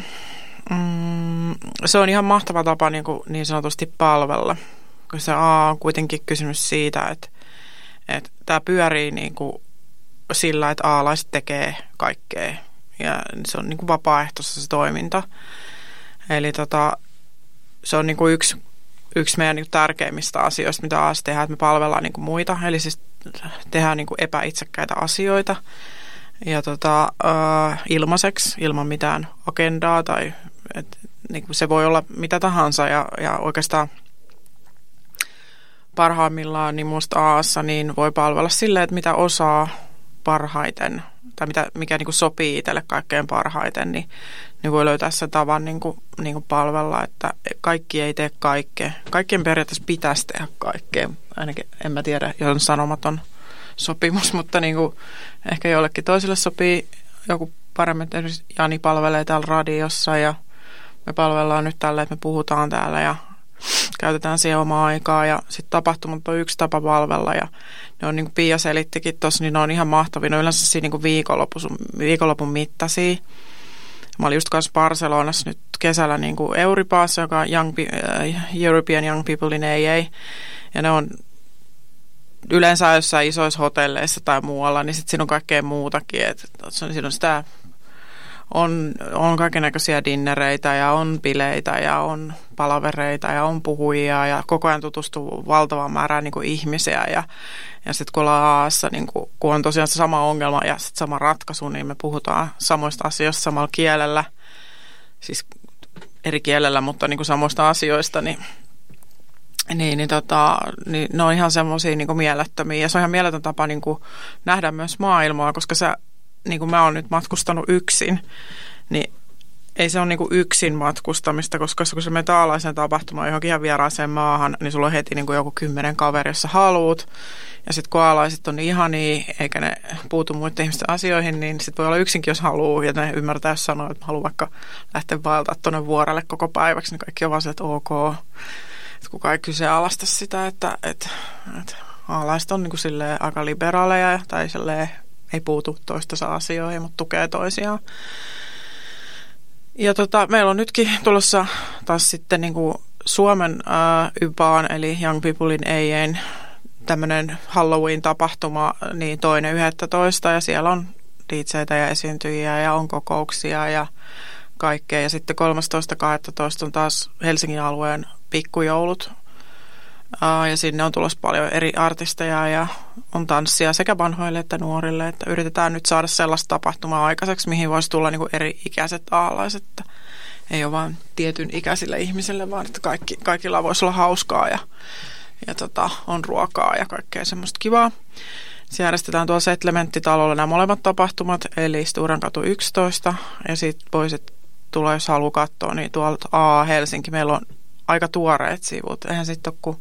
se on ihan mahtava tapa niin sanotusti palvella, kun se on kuitenkin kysymys siitä, että tämä pyörii niin kuin sillä, että aalaiset tekee kaikkea ja se on niin kuin vapaaehtoista se toiminta. Eli se on niin kuin yksi meidän niin kuin tärkeimmistä asioista, mitä Aas tehdään, että me palvellaan niin kuin muita, eli siis tehdään niin kuin epäitsekkäitä asioita ja ilmaiseksi, ilman mitään agendaa tai niin kuin se voi olla mitä tahansa ja oikeastaan parhaimmillaan niin musta Aassa niin voi palvella silleen, että mitä osaa parhaiten tai mikä niin kuin sopii itselle kaikkein parhaiten, niin voi löytää sen tavan niin kuin palvella, että kaikki ei tee kaikkea. Kaikkien periaatteessa pitäisi tehdä kaikkea. Ainakin en mä tiedä, jos on sanomaton sopimus, mutta niin kuin ehkä jollekin toiselle sopii joku paremmin. Esimerkiksi Jani palvelee täällä radiossa ja me palvellaan nyt tällä, että me puhutaan täällä ja käytetään siihen omaa aikaa. Ja sitten tapahtumat on yksi tapa palvella ja ne on niin kuin Pia selittikin tuossa, niin ne on ihan mahtavia. Ne on yleensä siinä niin kuin viikonlopun mittaisia. Mä olin just kanssa Barcelonassa nyt kesällä niin kuin Euripaassa, joka on European Young People in AA. Ja ne on yleensä jossain isoissa hotelleissa tai muualla, niin sitten siinä on kaikkea muutakin. Siinä on sitä, on kaikennäköisiä dinnereitä ja on bileitä ja on palavereita ja on puhujia ja koko ajan tutustuu valtavaan määrään niin kuin ihmisiä. Ja sitten kun ollaan Aassa, niin kun on tosiaan se sama ongelma ja sit sama ratkaisu, niin me puhutaan samoista asioista samalla kielellä, siis eri kielellä, mutta niin kuin samoista asioista, niin ne on ihan semmoisia niin kuin mielettömiä. Ja se on ihan mieletön tapa niin kuin nähdä myös maailmaa, koska niin kuin mä oon nyt matkustanut yksin, niin ei se ole niin kuin yksin matkustamista, koska kun sä menet aalaisen tapahtumaan johonkin ihan vieraaseen maahan, niin sulla on heti niin kuin joku 10 kaveri, jos sä haluut. Ja sitten kun aalaiset on ihania, eikä ne puutu muiden ihmisten asioihin, niin sitten voi olla yksinkin, jos haluaa. Ja ne ymmärtää, jos sanoo, että haluaa vaikka lähteä vaeltaa tuonne vuorelle koko päiväksi, niin kaikki on vaan se, että ok. Että kukaan ei kyseenalaista sitä, että aalaiset on niin kuin silleen aika liberaaleja tai silleen ei puutu toistensa asioihin, mutta tukee toisiaan. Ja meillä on nytkin tulossa taas sitten niin kuin Suomen YPAan, eli Young People in AA:n tämmöinen Halloween-tapahtuma, niin 2.11. ja siellä on DJ:tä ja esiintyjiä ja on kokouksia ja kaikkea. Ja sitten 13.12. on taas Helsingin alueen pikkujoulut. Ja sinne on tulossa paljon eri artisteja ja on tanssia sekä vanhoille että nuorille. Että yritetään nyt saada sellaista tapahtumaa aikaiseksi, mihin voisi tulla niin kuin eri ikäiset aalaiset. Ei ole vain tietyn ikäisille ihmisille, vaan että kaikilla voisi olla hauskaa ja on ruokaa ja kaikkea semmoista kivaa. Se järjestetään tuolla Settlementtitalolla nämä molemmat tapahtumat, eli Sturenkatu 11. Ja sitten voisit tulla, jos haluaa katsoa, niin tuolta Helsinki. Meillä on aika tuoreet sivut. Eihän sitten ole kuin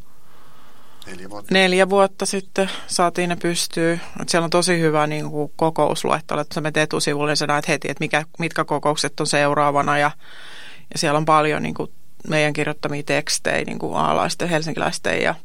4 vuotta sitten saatiin ne pystyyn. Siellä on tosi hyvä niin kuin kokousluettelo, että sä menet etusivulle ja sä näet heti, että mitkä kokoukset on seuraavana. Ja siellä on paljon niin kuin meidän kirjoittamia tekstejä niin kuin aalaisten, helsinkiläisten ja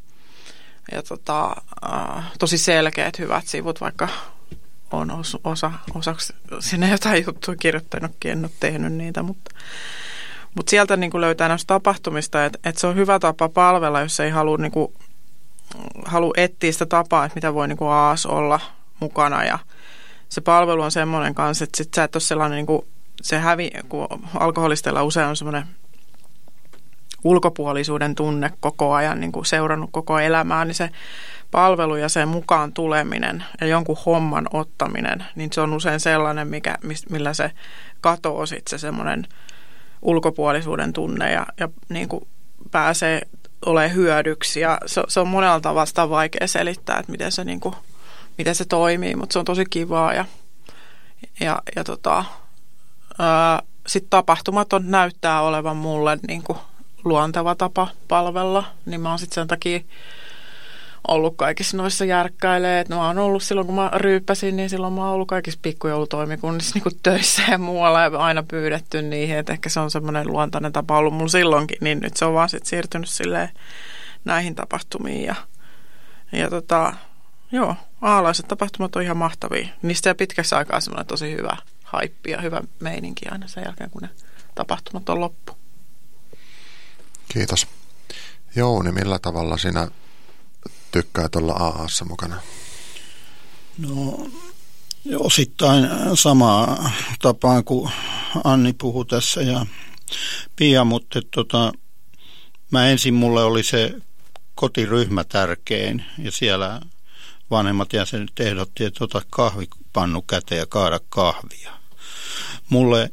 tosi selkeät hyvät sivut, vaikka on osaksi sinne jotain juttuja kirjoittanutkin, en ole tehnyt niitä, mutta sieltä niin kuin löytää näistä tapahtumista, että se on hyvä tapa palvella, jos ei halua etsiä sitä tapaa, että mitä voi niin kuin olla mukana, ja se palvelu on semmoinen kanssa, että sit sä et ole sellainen, niin kuin, kun alkoholisteilla usein on semmoinen ulkopuolisuuden tunne koko ajan, niin kuin seurannut koko elämää, niin se palvelu ja sen mukaan tuleminen ja jonkun homman ottaminen, niin se on usein sellainen, millä se katoo sitten se semmoinen ulkopuolisuuden tunne ja niin kuin pääsee olemaan hyödyksi. Ja se on monella tavalla vaikea selittää, että miten se toimii, mutta se on tosi kivaa. Sitten tapahtumat näyttää olevan mulle niin kuin luonteva tapa palvella, niin mä oon sitten sen takia ollut kaikissa noissa järkkäilee. Mä oon ollut silloin, kun mä ryyppäsin, niin silloin mä oon ollut kaikissa pikkujoulutoimikunnissa niin kuin töissä ja muualla ja aina pyydetty niihin, että ehkä se on semmoinen luontainen tapa ollut mulla silloinkin, niin nyt se on vaan sitten siirtynyt silleen näihin tapahtumiin. Joo, aalaiset tapahtumat on ihan mahtavia. Niistä jää pitkässä aikaa semmoinen tosi hyvä haippi ja hyvä meininki aina sen jälkeen, kun ne tapahtumat on loppu. Kiitos. Jouni, millä tavalla sinä tykkäät olla AA:ssa mukana? No, osittain samaa tapaa kuin Anni puhui tässä ja Pia, mutta mulle oli se kotiryhmä tärkein ja siellä vanhemmat jäsenet ehdotti, että ota kahvipannu käteen ja kaada kahvia. Mulle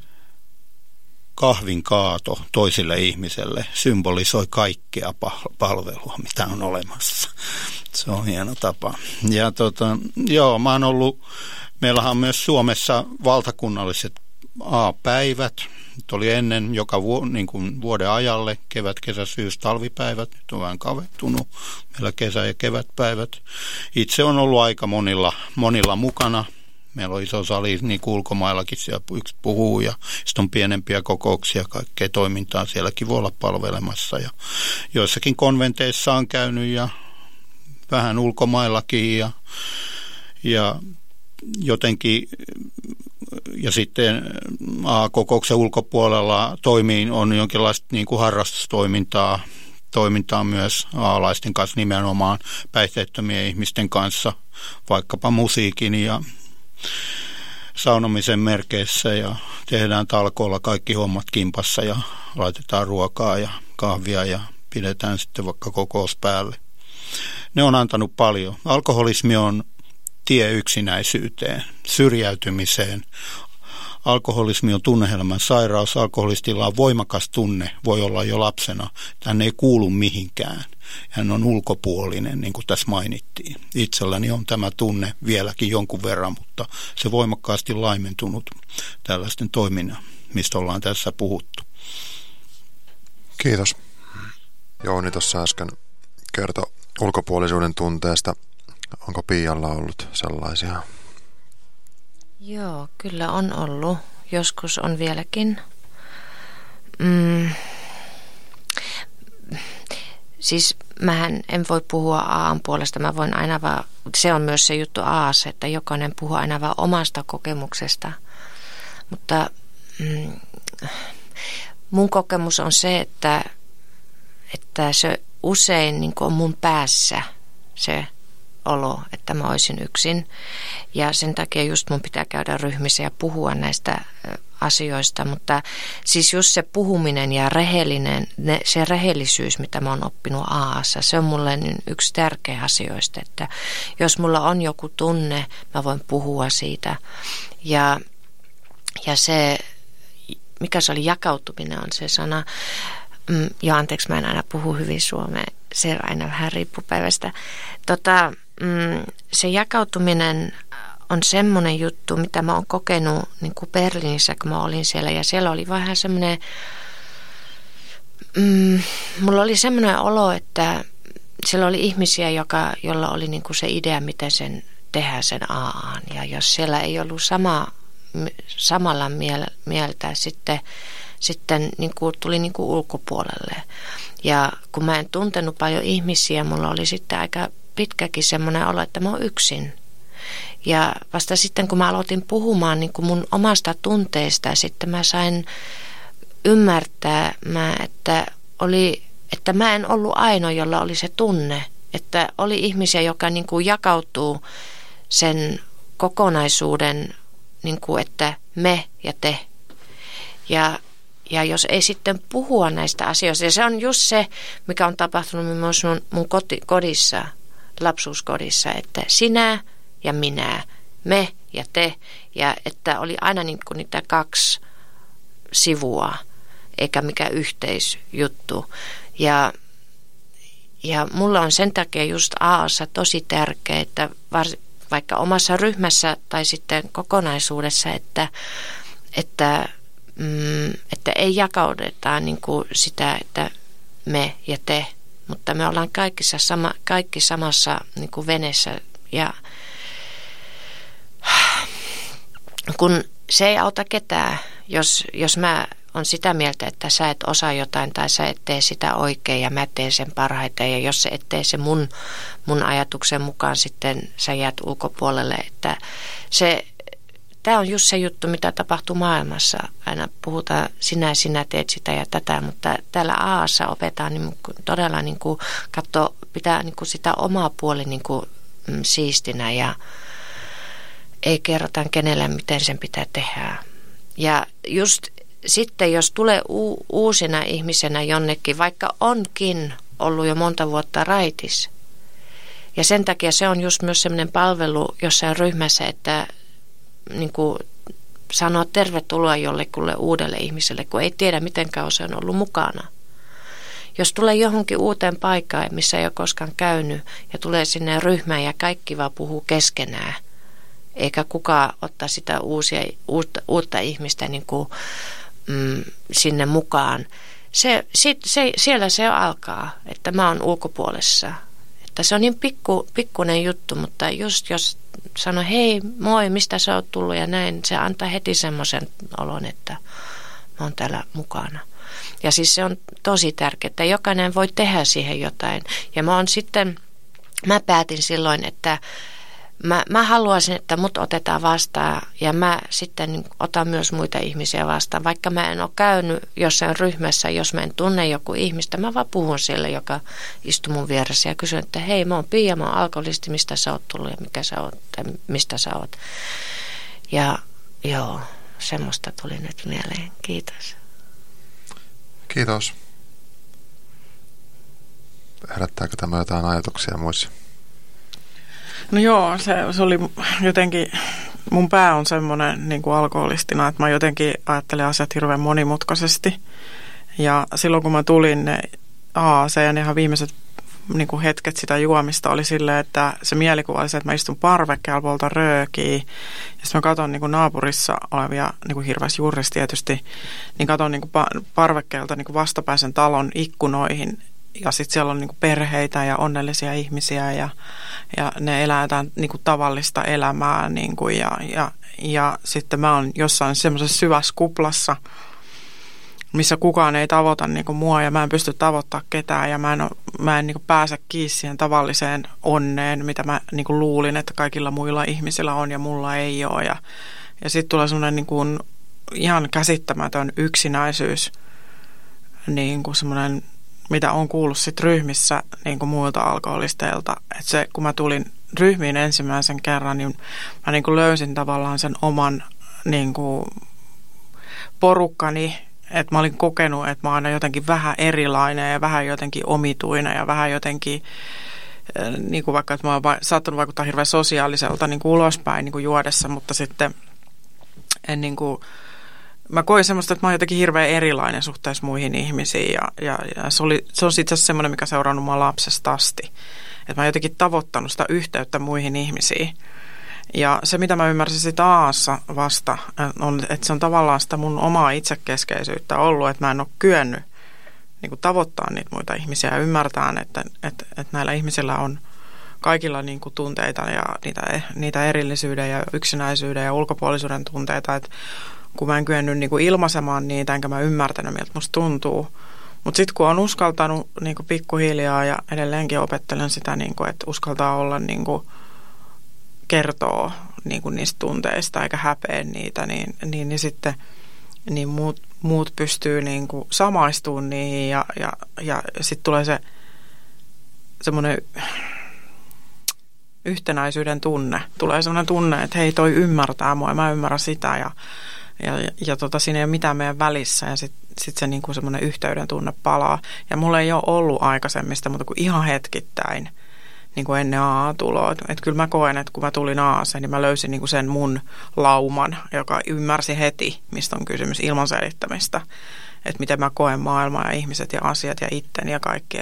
kahvin kaato toiselle ihmiselle symbolisoi kaikkea palvelua, mitä on olemassa. Se on hieno tapa. Ja mä oon ollut, meillähän on myös Suomessa valtakunnalliset A-päivät. Nyt oli ennen joka niin kuin vuoden ajalle, kevät, kesä, syys, talvipäivät. Nyt on vähän kavettunut meillä kesä- ja kevätpäivät. Itse on ollut aika monilla mukana. Meillä on iso sali niin kuin ulkomaillakin, siellä yksi puhuu ja sitten on pienempiä kokouksia, kaikkea toimintaa sielläkin voi olla palvelemassa. Ja joissakin konventeissa on käynyt ja vähän ulkomaillakin ja jotenkin, ja sitten kokouksen ulkopuolella on jonkinlaista niin kuin harrastustoimintaa myös aalaisten kanssa, nimenomaan päihteettömien ihmisten kanssa, vaikkapa musiikin ja saunomisen merkeissä, ja tehdään talkoolla kaikki hommat kimpassa ja laitetaan ruokaa ja kahvia ja pidetään sitten vaikka kokous päälle. Ne on antanut paljon. Alkoholismi on tie yksinäisyyteen, syrjäytymiseen. Alkoholismi on tunnehelman sairaus. Alkoholistilla on voimakas tunne, voi olla jo lapsena. Hän ei kuulu mihinkään. Hän on ulkopuolinen, niin kuin tässä mainittiin. Itselläni on tämä tunne vieläkin jonkun verran, mutta se voimakkaasti laimentunut tällaisten toiminnan, mistä ollaan tässä puhuttu. Kiitos. Jouni tuossa äsken kertoi ulkopuolisuuden tunteesta. Onko Pialla ollut sellaisia? Joo, kyllä on ollut. Joskus on vieläkin. Siis mähän en voi puhua Aan puolesta, mä voin aina vaan, se on myös se juttu Aassa, että jokainen puhuu aina vaan omasta kokemuksesta. Mutta mun kokemus on se, että se usein niin kuin on mun päässä se olo, että mä olisin yksin. Ja sen takia just mun pitää käydä ryhmissä ja puhua näistä asioista. Mutta siis just se puhuminen ja se rehellisyys, mitä mä oon oppinut Aassa, se on mulle yksi tärkeä asioista. Että jos mulla on joku tunne, mä voin puhua siitä. Ja se, mikä se oli, jakautuminen on se sana. Ja anteeksi, mä en aina puhu hyvin suomea. Se aina vähän riippuu päivästä. Se jakautuminen on semmoinen juttu, mitä mä oon kokenut niin kuin Berliinissä, kun mä olin siellä. Ja siellä oli vähän semmoinen, mulla oli semmoinen olo, että siellä oli ihmisiä, jolla oli niin kuin se idea, miten sen tehdään sen Aan. Ja jos siellä ei ollut samalla mieltä, sitten niin kuin tuli niin kuin ulkopuolelle. Ja kun mä en tuntenut paljon ihmisiä, mulla oli sitten aika pitkäkin semmoinen olo, että mä oon yksin. Ja vasta sitten, kun mä aloitin puhumaan niin kuin mun omasta tunteesta, sitten mä sain ymmärtää, että mä en ollut ainoa, jolla oli se tunne. Että oli ihmisiä, joka niin kuin jakautuu sen kokonaisuuden, niin kuin että me ja te. Ja jos ei sitten puhua näistä asioista, ja se on just se, mikä on tapahtunut myös mun kodissa, lapsuuskodissa, että sinä ja minä, me ja te, ja että oli aina niin kuin niitä kaksi sivua, eikä mikä yhteisjuttu. Ja mulla on sen takia just Aassa tosi tärkeää, että vaikka omassa ryhmässä tai sitten kokonaisuudessa, että ei jakaudeta niin kuin sitä, että me ja te, mutta me ollaan kaikki samassa niin kuin veneessä. Ja kun se ei auta ketään, jos mä on sitä mieltä, että sä et osaa jotain tai sä et tee sitä oikein ja mä teen sen parhaiten. Ja jos sä et tee se mun ajatuksen mukaan, sitten sä jäät ulkopuolelle. Että tämä on just se juttu, mitä tapahtuu maailmassa. Aina puhutaan sinä teet sitä ja tätä, mutta täällä Aassa opetaan niin todella niin kuin pitää niin kuin sitä omaa puoli niin kuin siistinä ja ei kerrota kenelle, miten sen pitää tehdä. Ja just sitten, jos tulee uusina ihmisenä jonnekin, vaikka onkin ollut jo monta vuotta raitis, ja sen takia se on just myös sellainen palvelu jossain ryhmässä, että niin kuin sanoa tervetuloa jollekulle uudelle ihmiselle, kun ei tiedä, miten kauan se on ollut mukana. Jos tulee johonkin uuteen paikkaan, missä ei ole koskaan käynyt, ja tulee sinne ryhmään ja kaikki vaan puhuu keskenään, eikä kukaan ottaa sitä uutta ihmistä niin kuin, sinne mukaan. Siellä se alkaa, että mä oon ulkopuolessa. Että se on niin pikkuinen juttu, mutta just jos sanoo, hei, moi, mistä sä oot tullut ja näin, se antaa heti semmoisen olon, että mä oon täällä mukana. Ja siis se on tosi tärkeää, että jokainen voi tehdä siihen jotain. Ja mä päätin silloin, että mä haluaisin, että mut otetaan vastaan ja mä sitten otan myös muita ihmisiä vastaan. Vaikka mä en ole käynyt jossain ryhmässä, jos mä en tunne joku ihmistä, mä vaan puhun sille, joka istuu mun vieressä ja kysyn, että hei, mä oon Pia, mä oon alkoholisti, mistä sä oot tullut ja mikä sä oot, mistä sä oot. Ja joo, semmoista tuli nyt mieleen. Kiitos. Kiitos. Herättääkö tämä jotain ajatuksia muissa? No joo, se oli jotenkin, mun pää on semmoinen niin kuin alkoholistina, että mä jotenkin ajattelen asiat hirveän monimutkaisesti. Ja silloin kun mä tulin AAC:n ihan viimeiset niin kuin hetket sitä juomista oli silleen, että se mielikuva oli se, että mä istun parvekkeella, poltan röökiä. Ja sitten mä katson niin kuin naapurissa olevia, niin kuin Hirväs Jurris tietysti, niin katson niin kuin parvekkeelta niin kuin vastapäisen talon ikkunoihin. Ja sitten siellä on niinku perheitä ja onnellisia ihmisiä ja ne elää jotain niinku tavallista elämää. Niinku ja sitten mä oon jossain semmoisessa syvässä kuplassa. missä kukaan ei tavoita niin kuin mua ja mä en pysty tavoittaa ketään ja mä en niin kuin pääse kiinni siihen tavalliseen onneen, mitä mä niin kuin luulin, että kaikilla muilla ihmisillä on ja mulla ei ole. Ja sitten tulee semmoinen niin kuin ihan käsittämätön yksinäisyys, niin kuin semmoinen, mitä on kuullut sit ryhmissä niin kuin muilta alkoholisteilta. Että se, kun mä tulin ryhmiin ensimmäisen kerran, niin mä niin kuin löysin tavallaan sen oman niin kuin porukkani, että mä olin kokenut, että mä oon aina jotenkin vähän erilainen ja vähän jotenkin omituinen ja vähän jotenkin, niin kuin vaikka että mä oon saattanut vaikuttaa hirveän sosiaaliselta niin kuin ulospäin niin kuin juodessa, mutta sitten en niin kuin, mä koin semmoista, että mä oon jotenkin hirveän erilainen suhteessa muihin ihmisiin ja se on itse asiassa semmoinen, mikä seurannut mua lapsesta asti, että mä oon jotenkin tavoittanut sitä yhteyttä muihin ihmisiin. Ja se, mitä mä ymmärsin sitä Aassa vasta, on, että se on tavallaan sitä mun omaa itsekeskeisyyttä ollut, että mä en ole kyennyt niin kuin tavoittaa niitä muita ihmisiä ja ymmärtää, että näillä ihmisillä on kaikilla niin kuin tunteita ja niitä erillisyyden ja yksinäisyyden ja ulkopuolisuuden tunteita, että kun mä en kyennyt niin kuin ilmaisemaan niitä, enkä mä ymmärtänyt, miltä musta tuntuu. Mutta sitten kun on uskaltanut niin kuin pikkuhiljaa ja edelleenkin opettelen sitä, niin kuin, että uskaltaa olla niin kuin kertoo niin kuin niistä tunteista eikä häpeä niitä, niin sitten niin muut pystyy niin kuin samaistumaan niihin ja sitten tulee se semmoinen yhtenäisyyden tunne. Tulee semmoinen tunne, että hei, toi ymmärtää mua ja mä ymmärrän sitä ja siinä ei ole mitään meidän välissä ja sitten se niin kuin semmoinen yhteyden tunne palaa. Ja mulla ei ole ollut aikaisemmista, mutta kuin ihan hetkittäin niin kuin ennen AA-tuloa. Että kyllä mä koen, että kun mä tulin AA:seen, niin mä löysin niin kuin sen mun lauman, joka ymmärsi heti, mistä on kysymys ilman selittämistä. Että miten mä koen maailmaa ja ihmiset ja asiat ja itteni ja kaikki.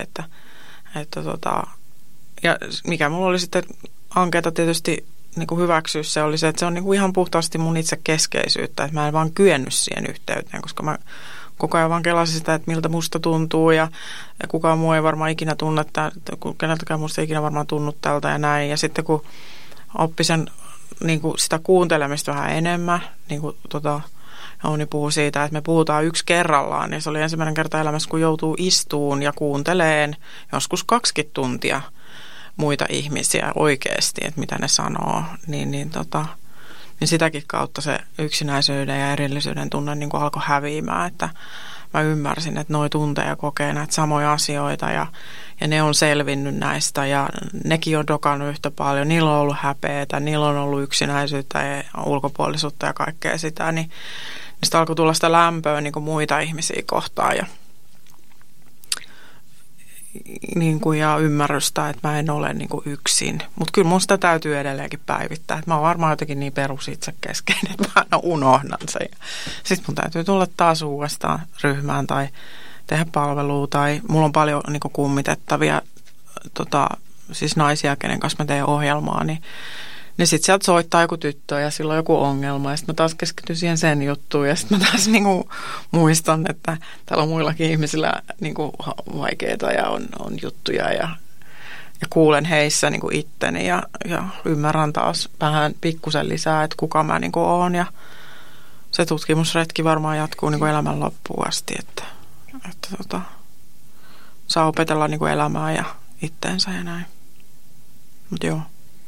Ja mikä mulla oli sitten ankeeta tietysti niin kuin hyväksyä se oli se, että se on niin kuin ihan puhtaasti mun itsekeskeisyyttä. Että mä en vaan kyennyt siihen yhteyteen, koska mä koko ajan vaan kelasin sitä, että miltä musta tuntuu ja kukaan muu ei varmaan ikinä tunne, keneltäkään musta ei ikinä varmaan tunnu tältä ja näin. Ja sitten kun oppi sen, niin kuin sitä kuuntelemista vähän enemmän, niin kuin Jouni puhui siitä, että me puhutaan yksi kerrallaan. Ja se oli ensimmäinen kerta elämässä, kun joutuu istuun ja kuunteleen joskus 20 tuntia muita ihmisiä oikeasti, että mitä ne sanoo, niin sitäkin kautta se yksinäisyyden ja erillisyyden tunne niin kuin alkoi häviämään, että mä ymmärsin, että noi tuntee ja kokee näitä samoja asioita ja ne on selvinnyt näistä ja nekin on dokannut yhtä paljon, niillä on ollut häpeätä, niillä on ollut yksinäisyyttä ja ulkopuolisuutta ja kaikkea sitä, niin sitä alkoi tulla sitä lämpöä niin kuin muita ihmisiä kohtaan ja ymmärrystä, että mä en ole niin kuin yksin. Mutta kyllä mun sitä täytyy edelleenkin päivittää. Että mä oon varmaan jotenkin niin perusitsekeskeinen, että mä aina unohdan sen. Sitten mun täytyy tulla taas uudestaan ryhmään tai tehdä palvelua. Tai mulla on paljon niin kuin kummitettavia siis naisia, kenen kanssa mä teen ohjelmaa. Niin sitten sieltä soittaa joku tyttö ja sillä on joku ongelma. Ja sitten mä taas keskityn siihen sen juttuun. Ja sitten mä taas niinku muistan, että täällä on muillakin ihmisillä niinku vaikeita ja on juttuja. Ja kuulen heissä niinku itteni ja ymmärrän taas vähän pikkusen lisää, että kuka mä niinku oon. Ja se tutkimusretki varmaan jatkuu niinku elämän loppuun asti. Että saa opetella niinku elämää ja itteensä ja näin. Mutta joo.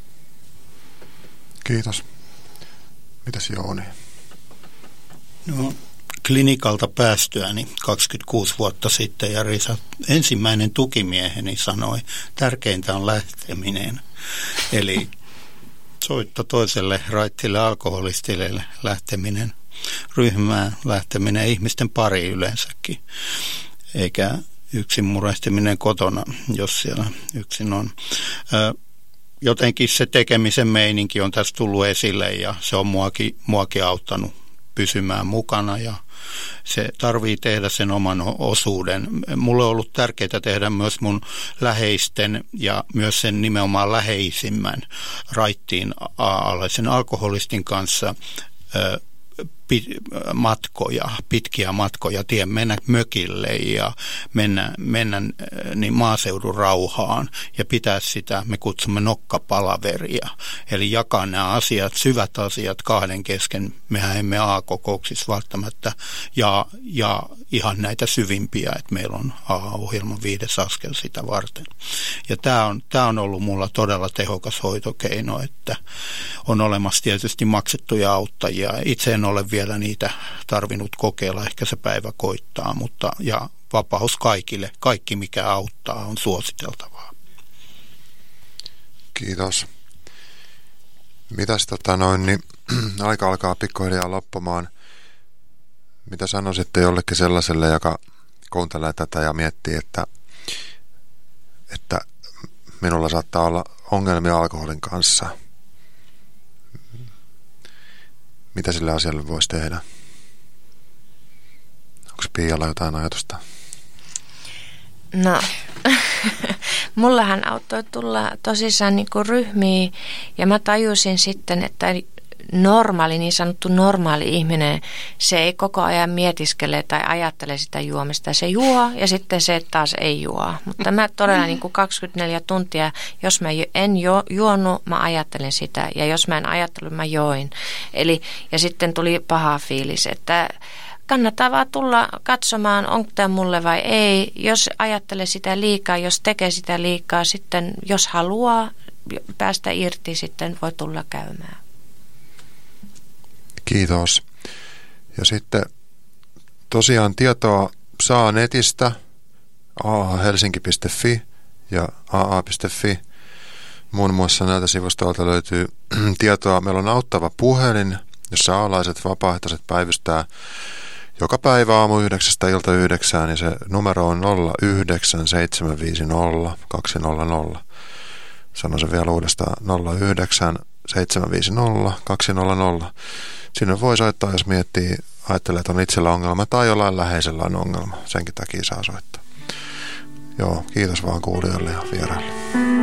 Kiitos. Mitäs Jouni? No, klinikalta päästyäni 26 vuotta sitten ja Risa, ensimmäinen tukimieheni, sanoi, tärkeintä on lähteminen. Eli soitto toiselle raittille alkoholistille lähteminen, ryhmään lähteminen, ihmisten pari yleensäkin, eikä yksin murehtiminen kotona, jos siellä yksin on. Jotenkin se tekemisen meininki on tässä tullut esille ja se on muakin auttanut pysymään mukana ja se tarvii tehdä sen oman osuuden. Mulle on ollut tärkeää tehdä myös mun läheisten ja myös sen nimenomaan läheisimmän raittiin alaisen alkoholistin kanssa pitkiä matkoja, mennä mökille ja mennä niin maaseudun rauhaan ja pitää sitä, me kutsumme nokkapalaveria. Eli jakaa nämä asiat, syvät asiat kahden kesken. Mehän emme A-kokouksissa välttämättä ja ihan näitä syvimpiä, että meillä on AA-ohjelman 5. askel sitä varten. Ja tämä on ollut mulla todella tehokas hoitokeino, että on olemassa tietysti maksettuja auttajia. Itse en ole vielä niitä tarvinnut kokeilla, ehkä se päivä koittaa, mutta ja vapaus kaikille, kaikki mikä auttaa on suositeltavaa. Kiitos. Mitäs niin aika alkaa pikkuhiljaa loppumaan. Mitä sanoisitte jollekin sellaiselle, joka kuuntelee tätä ja miettii, että minulla saattaa olla ongelmia alkoholin kanssa? Mitä sille asialle voisi tehdä? Onko Piialla jotain ajatusta? No, mullahan auttoi tulla tosissaan niin kuin ryhmiin ja mä tajusin sitten, että niin sanottu normaali ihminen, se ei koko ajan mietiskele tai ajattele sitä juomista. Se juo ja sitten se taas ei juo. Mutta mä todella niin kuin 24 tuntia, jos mä en juonut, mä ajattelen sitä. Ja jos mä en ajattelu, mä join. Ja sitten tuli paha fiilis, että kannattaa vaan tulla katsomaan, onko tämä mulle vai ei. Jos ajattelee sitä liikaa, jos tekee sitä liikaa, sitten jos haluaa päästä irti, sitten voi tulla käymään. Kiitos. Ja sitten tosiaan tietoa saa netistä aahelsinki.fi ja aa.fi. Muun muassa näiltä sivustoilta löytyy tietoa. Meillä on auttava puhelin, jossa aalaiset vapaaehtoiset päivystää joka päivä aamu 9 ilta 9, ja se numero on 09750 200. Sanon sen vielä uudestaan 09750 200. Sinne voi soittaa, jos ajattelee, että on itsellä ongelma tai jollain läheisellä on ongelma. Senkin takia saa soittaa. Joo, kiitos vaan kuulijoille ja vieraille.